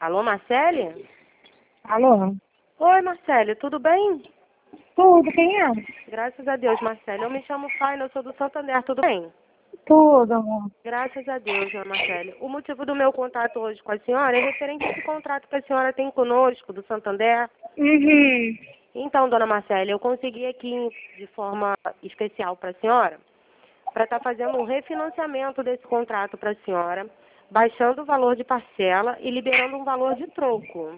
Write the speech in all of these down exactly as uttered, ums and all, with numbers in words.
Alô, Marcele? Alô? Oi, Marcele, tudo bem? Tudo, quem é? Graças a Deus, Marcele. Eu me chamo Faina, eu sou do Santander, tudo bem? Tudo, amor. Graças a Deus, dona Marcele. O motivo do meu contato hoje com a senhora é referente a esse contrato que a senhora tem conosco, do Santander. Uhum. Então, dona Marcele, eu consegui aqui, de forma especial para a senhora, para estar fazendo um refinanciamento desse contrato para a senhora, baixando o valor de parcela e liberando um valor de troco.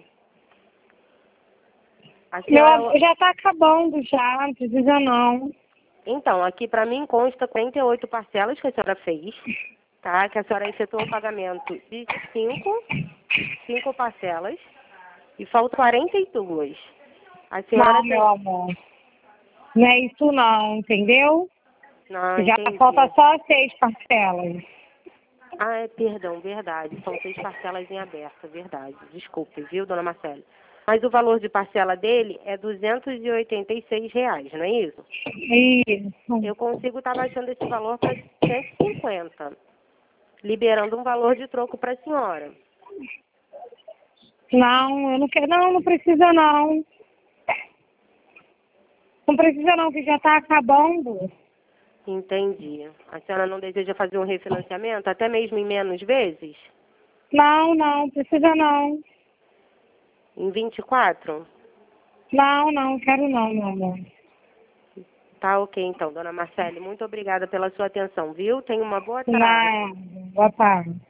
A senhora... Meu, já tá acabando já, não precisa não. Então, aqui para mim consta quarenta e oito parcelas que a senhora fez, tá? Que a senhora efetuou o pagamento de cinco, cinco parcelas e faltam quarenta e duas. A senhora Não, tem... meu amor. Não é isso não, entendeu? Não, Já entendi. falta só seis parcelas. Ah, é, perdão, verdade. São seis parcelas em aberto, verdade. Desculpe, viu, dona Marcele? Mas o valor de parcela dele é duzentos e oitenta e seis reais, não é isso? Isso. Eu consigo estar baixando esse valor para cento e cinquenta, liberando um valor de troco para a senhora. Não, eu não quero. Não, não precisa não. Não precisa não, que já tá acabando. Entendi. A senhora não deseja fazer um refinanciamento, até mesmo em menos vezes? Não, não, precisa não. Em vinte e quatro? Não, não, quero não, meu amor. Tá ok, então, dona Marcele. Muito obrigada pela sua atenção, viu? Tenha uma boa tarde. Não, boa tarde.